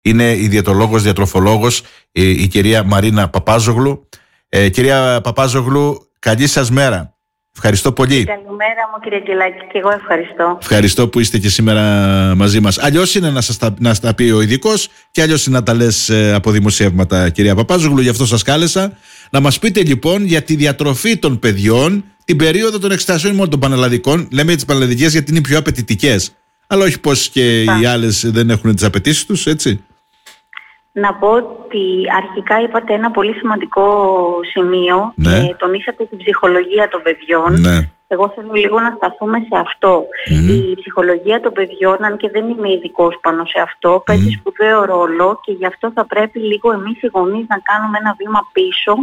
Είναι η διαιτολόγος, διατροφολόγος, η κυρία Μαρίνα Παπάζογλου. Κυρία Παπάζογλου, καλή σας μέρα. Ευχαριστώ πολύ. Καλημέρα μου κύριε Αγγελάκη, και εγώ ευχαριστώ. Ευχαριστώ που είστε και σήμερα μαζί μας. Αλλιώς είναι να στα πει ο ειδικός και αλλιώς είναι να τα λες από δημοσιεύματα, κυρία Παπάζογλου, γι' αυτό σας κάλεσα. Να μας πείτε λοιπόν για τη διατροφή των παιδιών την περίοδο των εξετάσεων μόνο των πανελλαδικών. Λέμε τις πανελλαδικές γιατί είναι πιο απαιτητικές. Αλλά όχι πως και οι άλλες δεν έχουν τις απαιτήσεις τους, έτσι. Να πω ότι αρχικά είπατε ένα πολύ σημαντικό σημείο, ναι. και τονίσατε την ψυχολογία των παιδιών. Ναι. Εγώ θέλω λίγο να σταθούμε σε αυτό. Η ψυχολογία των παιδιών, αν και δεν είμαι ειδικός πάνω σε αυτό, παίζει σπουδαίο ρόλο, και γι' αυτό θα πρέπει λίγο εμείς οι γονείς να κάνουμε ένα βήμα πίσω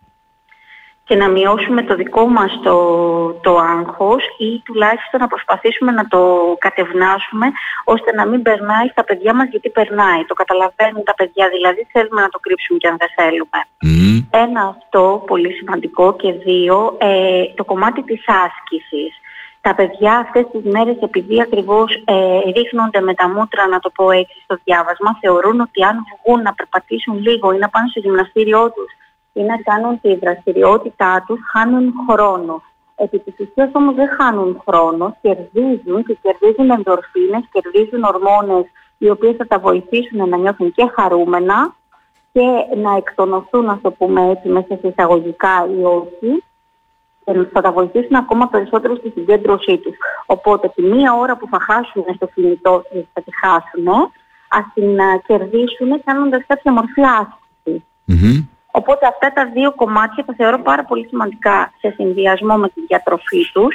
και να μειώσουμε το δικό μας το άγχος, ή τουλάχιστον να προσπαθήσουμε να το κατευνάσουμε ώστε να μην περνάει στα παιδιά μας, γιατί περνάει. Το καταλαβαίνουν τα παιδιά, δηλαδή θέλουμε να το κρύψουμε και αν δεν θέλουμε. Ένα, αυτό πολύ σημαντικό, και δύο, το κομμάτι της άσκησης. Τα παιδιά αυτές τις μέρες, επειδή ακριβώς ρίχνονται με τα μούτρα, να το πω έτσι, στο διάβασμα, θεωρούν ότι αν βγουν να περπατήσουν λίγο ή να πάνε στο γυμναστήριό τους ή να κάνουν τη δραστηριότητά τους, χάνουν χρόνο. Επί της ουσίας όμως δεν χάνουν χρόνο, κερδίζουν, και κερδίζουν ενδορφίνες, κερδίζουν ορμόνες οι οποίες θα τα βοηθήσουν να νιώθουν και χαρούμενα και να εκτονωθούν, να το πούμε έτσι, μέσα σε εισαγωγικά ή όχι, και θα τα βοηθήσουν ακόμα περισσότερο στη συγκέντρωσή τους. Οπότε τη μία ώρα που θα χάσουν στο κινητό τους, θα τη χάσουν, ας την κερδίσουν κάνοντας κάποια μορφή άσκηση. Οπότε αυτά τα δύο κομμάτια τα θεωρώ πάρα πολύ σημαντικά σε συνδυασμό με τη διατροφή τους.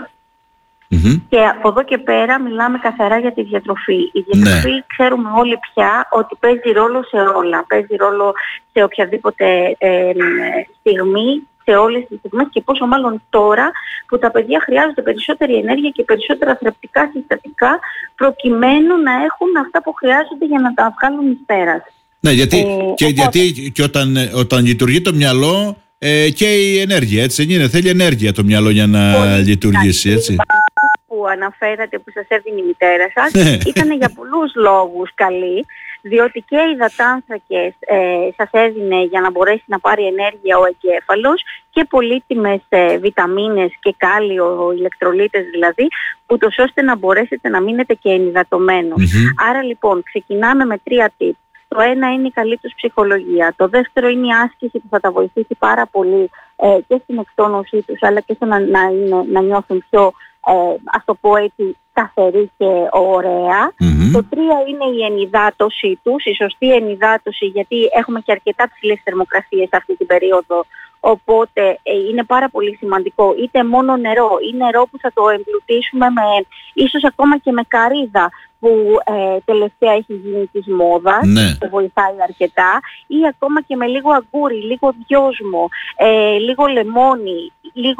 Και από εδώ και πέρα μιλάμε καθαρά για τη διατροφή. Η διατροφή ξέρουμε όλοι πια ότι παίζει ρόλο σε όλα. Παίζει ρόλο σε οποιαδήποτε στιγμή, σε όλες τις στιγμές, και πόσο μάλλον τώρα που τα παιδιά χρειάζονται περισσότερη ενέργεια και περισσότερα θρεπτικά συστατικά προκειμένου να έχουν αυτά που χρειάζονται για να τα βγάλουν εις πέρας. Ναι, γιατί όταν λειτουργεί το μυαλό και η ενέργεια, έτσι δεν είναι? Θέλει ενέργεια το μυαλό για να λειτουργήσει, έτσι. Που αναφέρατε, που σας έδινε η μητέρα σας, ήταν για πολλούς λόγους καλή, διότι και οι υδατάνθρακες σας έδινε για να μπορέσει να πάρει ενέργεια ο εγκέφαλος, και πολύτιμες βιταμίνες και κάλιο, ηλεκτρολίτες δηλαδή, ούτως ώστε να μπορέσετε να μείνετε και ενυδατωμένος. Άρα λοιπόν ξεκινάμε με 3 tips. Το ένα είναι η καλή τους ψυχολογία. Το δεύτερο είναι η άσκηση που θα τα βοηθήσει πάρα πολύ και στην εκτόνωσή τους, αλλά και στο να νιώθουν πιο, ας το πω έτσι, σταθερή και ωραία. Το 3 είναι η ενυδάτωσή τους, η σωστή ενυδάτωση, γιατί έχουμε και αρκετά ψηλές θερμοκρασίες αυτή την περίοδο. Οπότε είναι πάρα πολύ σημαντικό, είτε μόνο νερό ή νερό που θα το εμπλουτίσουμε με, ίσως ακόμα και με καρύδα, που τελευταία έχει γίνει της μόδας, που βοηθάει αρκετά, ή ακόμα και με λίγο αγκούρι, λίγο δυόσμο, λίγο λεμόνι,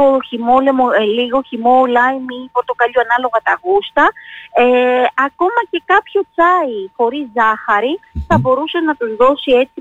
λίγο χυμό λάιμ ή πορτοκαλιού, ανάλογα τα γούστα, ακόμα και κάποιο τσάι χωρίς ζάχαρη θα μπορούσε να τους δώσει έτσι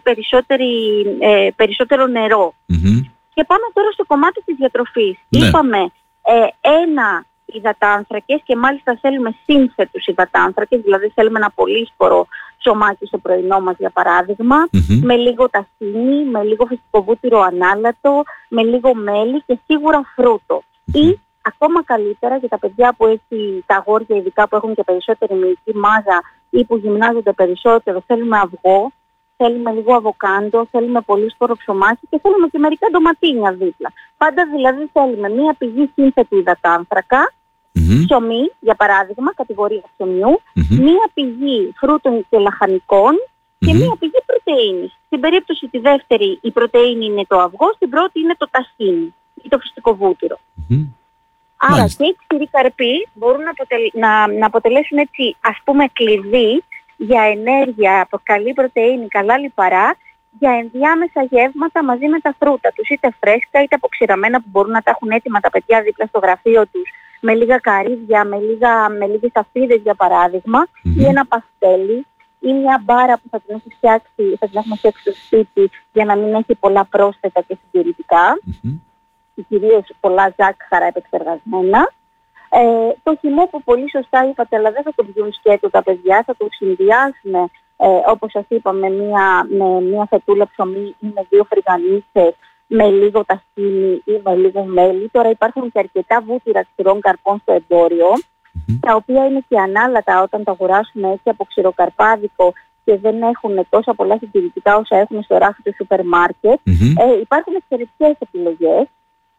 περισσότερο νερό. Και πάμε τώρα στο κομμάτι της διατροφής. Είπαμε ένα υδατάνθρακες, και μάλιστα θέλουμε σύνθετους υδατάνθρακες, δηλαδή θέλουμε ένα πολύσπορο ψωμάκι στο πρωινό μας, για παράδειγμα, με λίγο ταχίνι, με λίγο φυσικό βούτυρο ανάλατο, με λίγο μέλι και σίγουρα φρούτο. Ή ακόμα καλύτερα για τα παιδιά που έτσι, τα αγόρια ειδικά που έχουν και περισσότερη μυϊκή μάζα ή που γυμνάζονται περισσότερο, θέλουμε αυγό, θέλουμε λίγο αβοκάντο, θέλουμε πολύσπορο ψωμάκι και θέλουμε και μερικά ντοματίνια δίπλα. Πάντα δηλαδή θέλουμε μία πηγή σύνθετη υδατάνθρακα, ψωμί, για παράδειγμα, κατηγορία ψωμιού, μία πηγή φρούτων και λαχανικών και μία πηγή πρωτεΐνης. Στην περίπτωση τη δεύτερη η πρωτεΐνη είναι το αυγό, στην πρώτη είναι το ταχίνι ή το φυσικό βούτυρο. Άρα και οι ξηροί καρποί μπορούν να αποτελέσουν έτσι, ας πούμε, κλειδί για ενέργεια από καλή πρωτεΐνη, καλά λιπαρά, για ενδιάμεσα γεύματα μαζί με τα φρούτα τους, είτε φρέσκα είτε αποξηραμένα, που μπορούν να τα έχουν έτοιμα τα παιδιά δίπλα στο γραφείο τους, με λίγα καρύδια, με λίγες αφίδες για παράδειγμα, ή ένα παστέλι, ή μια μπάρα που θα την έχουμε φτιάξει στο σπίτι για να μην έχει πολλά πρόσθετα και συντηρητικά, και κυρίως πολλά ζάχαρα επεξεργασμένα. Το χυμό που πολύ σωστά είπατε, αλλά δεν θα το πιούν σκέτο τα παιδιά, θα το συνδυάσουμε όπως σας είπα, με μια φετούλα ψωμί ή με 2 φρυγανίτσες, με λίγο ταχίνι ή με λίγο μέλι. Τώρα υπάρχουν και αρκετά βούτυρα ξηρών καρπών στο εμπόριο, τα οποία είναι και ανάλατα όταν τα αγοράσουμε έτσι από ξηροκαρπάδικο και δεν έχουν τόσα πολλά συντηρητικά όσα έχουν στο ράφι του σούπερ μάρκετ. Υπάρχουν εξαιρετικές επιλογές.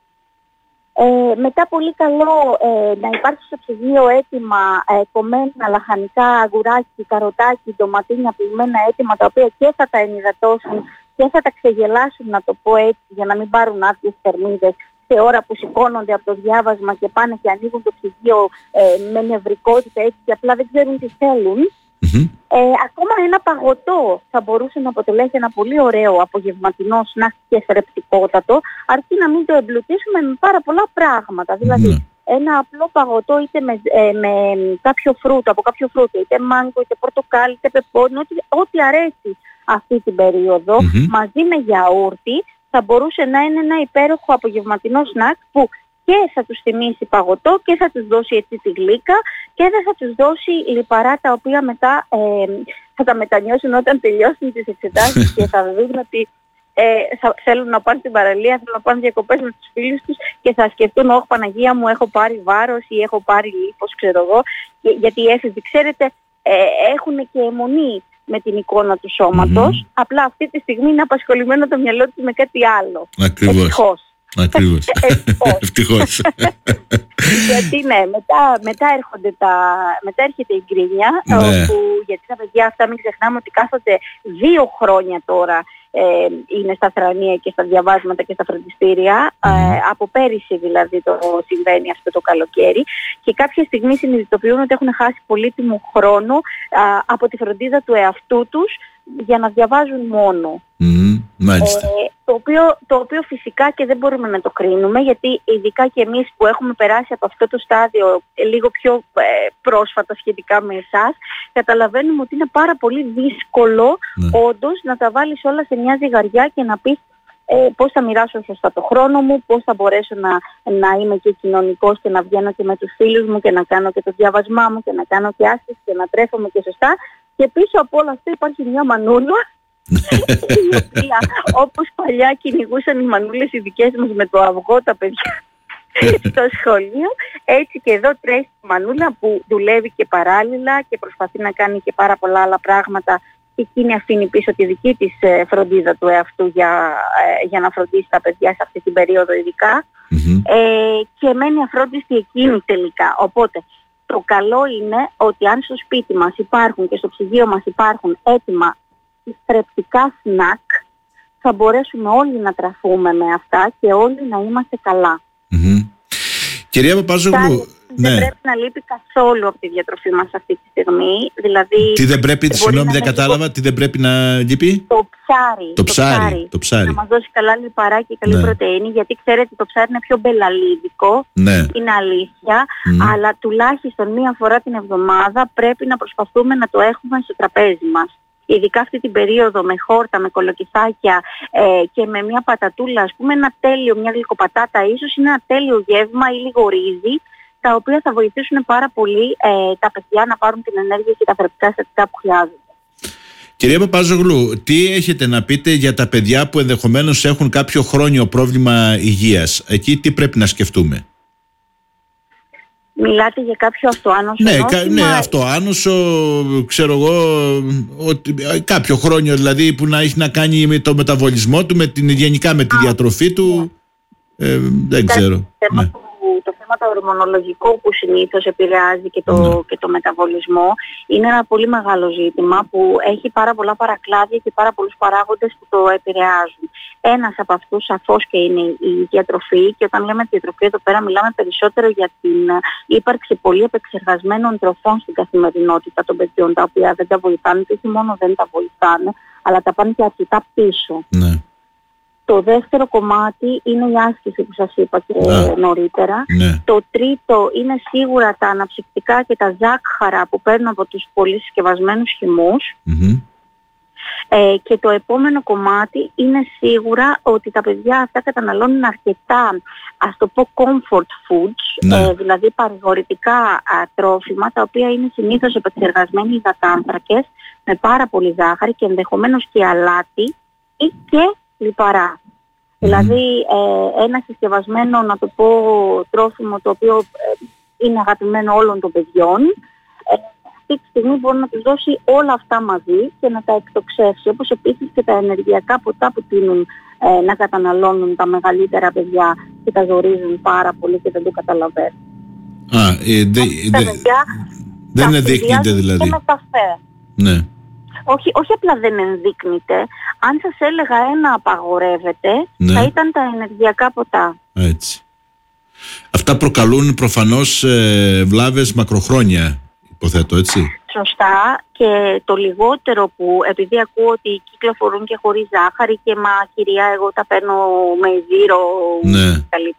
Μετά πολύ καλό να υπάρχει στο ψυγείο έτοιμα κομμένα λαχανικά, αγουράκι, καροτάκι, ντοματίνια πλημμένα έτοιμα, τα οποία και θα τα ενυδατώσουν και θα τα ξεγελάσουν, να το πω έτσι, για να μην πάρουν άδειες θερμίδες σε ώρα που σηκώνονται από το διάβασμα και πάνε και ανοίγουν το ψυγείο με νευρικότητα έτσι και απλά δεν ξέρουν τι θέλουν. Ακόμα ένα παγωτό θα μπορούσε να αποτελέσει ένα πολύ ωραίο απογευματινό σνακ και θρεπτικότατο, αρκεί να μην το εμπλουτίσουμε με πάρα πολλά πράγματα. Δηλαδή ένα απλό παγωτό είτε με κάποιο φρούτο, από κάποιο φρούτο, είτε μάγκο, είτε πορτοκάλι, είτε πεπόνι, ό,τι αρέσει αυτή την περίοδο, μαζί με γιαούρτι, θα μπορούσε να είναι ένα υπέροχο απογευματινό σνακ που και θα τους θυμίσει παγωτό και θα τους δώσει έτσι τη γλύκα και δεν θα τους δώσει λιπαρά, τα οποία μετά θα τα μετανιώσουν όταν τελειώσουν τις εξετάσεις και θα δουν ότι θα θέλουν να πάνε στην παραλία, θέλουν να πάνε διακοπές με τους φίλους τους και θα σκεφτούν, όχι Παναγία μου, έχω πάρει βάρος ή έχω πάρει λίπος, ξέρω εγώ, γιατί οι έφηβοι, ξέρετε, έχουν και αιμονή με την εικόνα του σώματος, απλά αυτή τη στιγμή είναι απασχολημένο το μυαλό τους με κάτι άλλο. Ακριβώς. Ακριβώς. Ευτυχώς. Γιατί ναι, μετά έρχεται η γκρίνια, γιατί τα παιδιά αυτά μην ξεχνάμε ότι κάθονται 2 χρόνια τώρα είναι στα θρανία και στα διαβάσματα και στα φροντιστήρια, από πέρυσι δηλαδή το συμβαίνει αυτό το καλοκαίρι, και κάποια στιγμή συνειδητοποιούν ότι έχουν χάσει πολύτιμο χρόνο από τη φροντίδα του εαυτού τους για να διαβάζουν μόνο. Το οποίο φυσικά και δεν μπορούμε να το κρίνουμε, γιατί ειδικά και εμείς που έχουμε περάσει από αυτό το στάδιο λίγο πιο πρόσφατα σχετικά με εσάς, καταλαβαίνουμε ότι είναι πάρα πολύ δύσκολο όντως να τα βάλεις όλα σε μια ζυγαριά και να πεις πώς θα μοιράσω σωστά το χρόνο μου, πώς θα μπορέσω να είμαι και κοινωνικός και να βγαίνω και με τους φίλους μου και να κάνω και το διάβασμά μου και να κάνω και άσκηση και να τρέφομαι και σωστά. Και πίσω από όλα αυτά υπάρχει μια μανούλα η οποία, όπως παλιά κυνηγούσαν οι μανούλες οι δικές μας με το αυγό τα παιδιά στο σχολείο, έτσι και εδώ τρέχει η μανούλα που δουλεύει και παράλληλα και προσπαθεί να κάνει και πάρα πολλά άλλα πράγματα, και εκείνη αφήνει πίσω τη δική της φροντίδα του εαυτού για να φροντίσει τα παιδιά σε αυτή την περίοδο ειδικά, και μένει αφρόντιστη εκείνη τελικά. Οπότε το καλό είναι ότι αν στο σπίτι μας υπάρχουν και στο ψυγείο μας υπάρχουν έτοιμα θρεπτικά σνακ, θα μπορέσουμε όλοι να τραφούμε με αυτά και όλοι να είμαστε καλά. Κυρία Παπάζογλου, δεν πρέπει να λείπει καθόλου από τη διατροφή μας αυτή τη στιγμή. Δηλαδή, τι δεν πρέπει, συγγνώμη δεν κατάλαβα, τι δεν πρέπει να λείπει? Το ψάρι. Να μας δώσει καλά λιπαρά και καλή πρωτεΐνη, γιατί ξέρετε το ψάρι είναι πιο μπελαλίδικο, είναι αλήθεια, αλλά τουλάχιστον 1 φορά την εβδομάδα πρέπει να προσπαθούμε να το έχουμε στο τραπέζι μας. Ειδικά αυτή την περίοδο με χόρτα, με κολοκυθάκια και με μια πατατούλα, ας πούμε, μια γλυκοπατάτα ίσως είναι ένα τέλειο γεύμα, ή λίγο ρύζι, τα οποία θα βοηθήσουν πάρα πολύ τα παιδιά να πάρουν την ενέργεια και τα θρεπτικά συστατικά που χρειάζονται. Κυρία Παπάζογλου, τι έχετε να πείτε για τα παιδιά που ενδεχομένως έχουν κάποιο χρόνιο πρόβλημα υγείας? Εκεί τι πρέπει να σκεφτούμε? Μιλάτε για κάποιο αυτοάνωσο? Ναι, αυτοάνωσο, ξέρω εγώ, κάποιο χρόνιο δηλαδή που να έχει να κάνει με το μεταβολισμό του, γενικά με τη διατροφή του, δεν ξέρω. Το θέμα το ορμονολογικό που συνήθως επηρεάζει και το μεταβολισμό είναι ένα πολύ μεγάλο ζήτημα που έχει πάρα πολλά παρακλάδια και πάρα πολλούς παράγοντες που το επηρεάζουν. Ένας από αυτούς σαφώς και είναι η διατροφή, και όταν λέμε διατροφή εδώ πέρα μιλάμε περισσότερο για την ύπαρξη πολύ επεξεργασμένων τροφών στην καθημερινότητα των παιδιών, τα οποία δεν τα βοηθάνε, και όχι μόνο δεν τα βοηθάνε, αλλά τα πάνε και αρκετά πίσω. Το δεύτερο κομμάτι είναι η άσκηση που σας είπα και νωρίτερα. Το τρίτο είναι σίγουρα τα αναψυκτικά και τα ζάχαρα που παίρνουν από τους πολύ συσκευασμένους χυμούς. Και το επόμενο κομμάτι είναι σίγουρα ότι τα παιδιά αυτά καταναλώνουν αρκετά, ας το πω, comfort foods, δηλαδή παρηγορητικά τρόφιμα, τα οποία είναι συνήθως επεξεργασμένοι υδατάνθρακες με πάρα πολύ ζάχαρη και ενδεχομένως και αλάτι ή και λιπαρά. Δηλαδή ένα συσκευασμένο, να το πω, τρόφιμο το οποίο είναι αγαπημένο όλων των παιδιών, αυτή τη στιγμή μπορεί να τους δώσει όλα αυτά μαζί και να τα εκτοξεύσει, όπως επίσης και τα ενεργειακά ποτά που τείνουν να καταναλώνουν τα μεγαλύτερα παιδιά και τα ζορίζουν πάρα πολύ και δεν το καταλαβαίνουν. Δεν ενδείκνυται δηλαδή. Και με καφέ. Ναι. Όχι απλά δεν ενδείκνυται. Αν σας έλεγα ένα απαγορεύεται, θα ήταν τα ενεργειακά ποτά. Έτσι. Αυτά προκαλούν προφανώς βλάβες μακροχρόνια, υποθέτω, έτσι. Σωστά, και το λιγότερο που, επειδή ακούω ότι κυκλοφορούν και χωρίς ζάχαρη και μα κυρία εγώ τα παίρνω με ζύρο κτλ.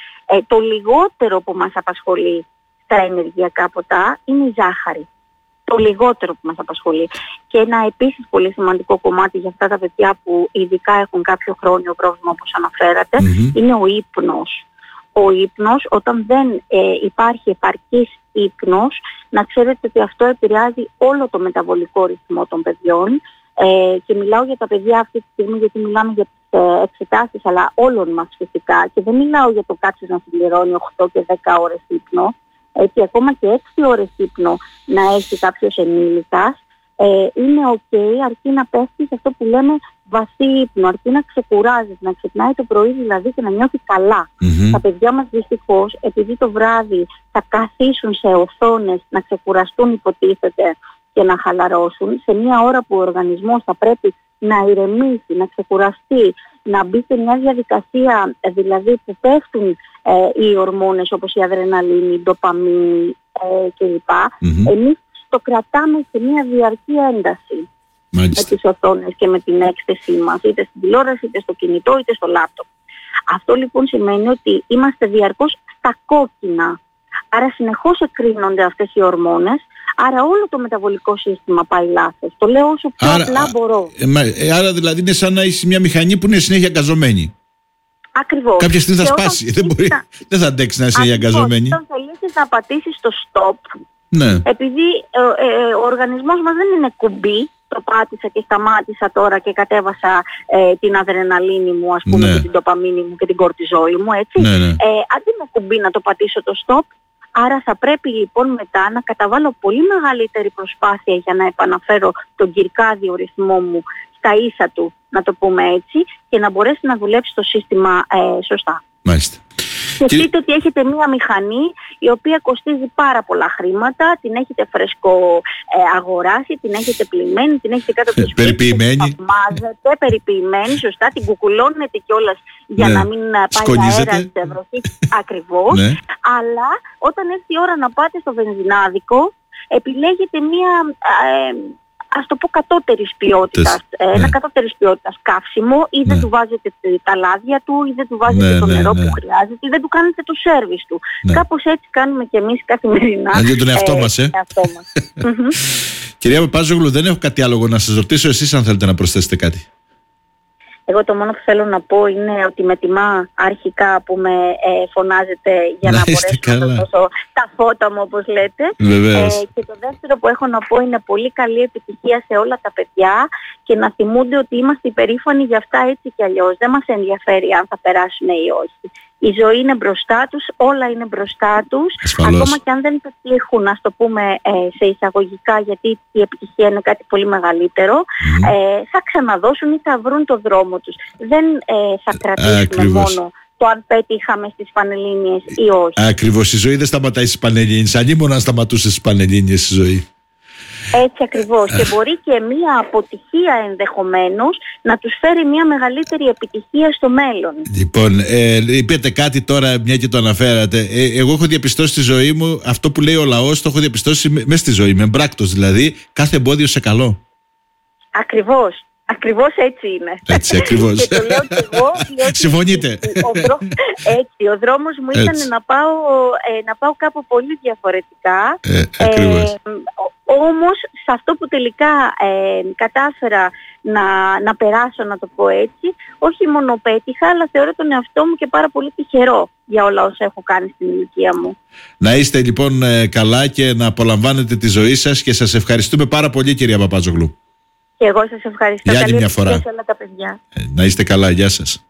Το λιγότερο που μας απασχολεί στα ενεργειακά ποτά είναι η ζάχαρη. Το λιγότερο που μας απασχολεί. Και ένα επίσης πολύ σημαντικό κομμάτι για αυτά τα παιδιά που ειδικά έχουν κάποιο χρόνιο πρόβλημα, όπως αναφέρατε, είναι ο ύπνος. Ο ύπνος, όταν δεν υπάρχει επαρκής ύπνος, να ξέρετε ότι αυτό επηρεάζει όλο το μεταβολικό ρυθμό των παιδιών, και μιλάω για τα παιδιά αυτή τη στιγμή γιατί μιλάμε για τις εξετάσεις, αλλά όλων μας φυσικά, και δεν μιλάω για το κάτσεις να συμπληρώνει 8 και 10 ώρες ύπνο, έτσι ακόμα και 6 ώρες ύπνο να έχει κάποιος ενήλικας, είναι ok, αρκεί να πέφτει σε αυτό που λέμε βαθύ ύπνο, αρκεί να ξεκουράζεις, να ξυπνάει το πρωί δηλαδή και να νιώθει καλά. Τα παιδιά μας δυστυχώς, επειδή το βράδυ θα καθίσουν σε οθόνες να ξεκουραστούν υποτίθεται και να χαλαρώσουν, σε μια ώρα που ο οργανισμός θα πρέπει να ηρεμήσει, να ξεκουραστεί, να μπει σε μια διαδικασία δηλαδή που πέφτουν οι ορμόνες όπως η αδρεναλίνη, η ντοπαμίνη κλπ. Εμείς το κρατάμε σε μια διαρκή ένταση. Μάλιστα. Με τις οθόνες και με την έκθεσή μας, είτε στην τηλεόραση, είτε στο κινητό, είτε στο λάπτοπ. Αυτό λοιπόν σημαίνει ότι είμαστε διαρκώς στα κόκκινα. Άρα συνεχώς εκρίνονται αυτές οι ορμόνες, άρα όλο το μεταβολικό σύστημα πάει λάθος. Το λέω όσο πιο απλά μπορώ. Άρα δηλαδή είναι σαν να είσαι μια μηχανή που είναι συνέχεια γκαζωμένη. Ακριβώς. Κάποια στιγμή θα σπάσει. Δεν θα αντέξει να είσαι συνέχεια γκαζωμένη. Όταν θελήσεις να πατήσεις το stop, επειδή ο οργανισμός μας δεν είναι κουμπί, το πάτησα και σταμάτησα τώρα και κατέβασα την αδρεναλίνη μου, ας πούμε, και την ντοπαμίνη μου και την κορτιζόλη μου, έτσι. Αντί με κουμπί να το πατήσω το stop, άρα θα πρέπει λοιπόν μετά να καταβάλω πολύ μεγαλύτερη προσπάθεια για να επαναφέρω τον κυρκάδιο ρυθμό μου στα ίσα του, να το πούμε έτσι, και να μπορέσει να δουλέψει το σύστημα σωστά. Μάλιστα. Σκεφτείτε ότι έχετε μία μηχανή η οποία κοστίζει πάρα πολλά χρήματα, την έχετε φρεσκο αγοράσει, την έχετε πλημμένη, την έχετε κάτω από το σπίτι, περιποιημένη, περιποιημένη, σωστά, την κουκουλώνετε κιόλας για να μην πάει αέρα της βροχής, ακριβώς, αλλά όταν έρθει η ώρα να πάτε στο βενζινάδικο, επιλέγετε μία ας το πω κατώτερης ποιότητας, ένα κατώτερης ποιότητας καύσιμο, ή δεν του βάζετε τα λάδια του, ή δεν του βάζετε το νερό που χρειάζεται, ή δεν του κάνετε το σέρβις του. Κάπως έτσι κάνουμε και εμείς καθημερινά. Για τον εαυτό μας, Κυρία Παπάζογλου, δεν έχω κάτι άλλο να σας ρωτήσω, εσείς αν θέλετε να προσθέσετε κάτι. Εγώ το μόνο που θέλω να πω είναι ότι με τιμά αρχικά που με φωνάζετε για να μπορέσω να σας δώσω τα φώτα μου, όπως λέτε. Και το δεύτερο που έχω να πω είναι πολύ καλή επιτυχία σε όλα τα παιδιά και να θυμούνται ότι είμαστε υπερήφανοι για αυτά έτσι κι αλλιώς. Δεν μας ενδιαφέρει αν θα περάσουν ή όχι. Η ζωή είναι μπροστά τους, όλα είναι μπροστά τους. Ακόμα και αν δεν πετύχουν, να το πούμε σε εισαγωγικά, γιατί η επιτυχία είναι κάτι πολύ μεγαλύτερο, θα ξαναδώσουν ή θα βρουν το δρόμο τους. Δεν θα κρατήσουμε μόνο το αν πέτυχαμε στις Πανελλήνιες ή όχι. Ακριβώς, η ζωή δεν σταματάει στις Πανελλήνιες, ανήμονα να σταματούσε στις Πανελλήνιες η ζωή. Έτσι ακριβώς. Και μπορεί και μία αποτυχία ενδεχομένως να τους φέρει μία μεγαλύτερη επιτυχία στο μέλλον. Λοιπόν, είπατε κάτι τώρα, μια και το αναφέρατε. Εγώ έχω διαπιστώσει στη ζωή μου αυτό που λέει ο λαός, το έχω διαπιστώσει μέσα στη ζωή, με μπράκτος δηλαδή, κάθε εμπόδιο σε καλό. Ακριβώς. Ακριβώς έτσι είναι. Έτσι ακριβώς. Και το λέω και εγώ. Συμφωνείτε. Ο δρόμος μου ήταν να πάω κάπου πολύ διαφορετικά. Ακριβώς. Όμως σε αυτό που τελικά κατάφερα να περάσω, να το πω έτσι, όχι μόνο πέτυχα, αλλά θεωρώ τον εαυτό μου και πάρα πολύ τυχερό για όλα όσα έχω κάνει στην ηλικία μου. Να είστε λοιπόν καλά και να απολαμβάνετε τη ζωή σας, και σας ευχαριστούμε πάρα πολύ, κυρία Παπάζογλου. Και εγώ σας ευχαριστώ. Για άλλη μια φορά. Και σε όλα τα παιδιά. Να είστε καλά, γεια σας.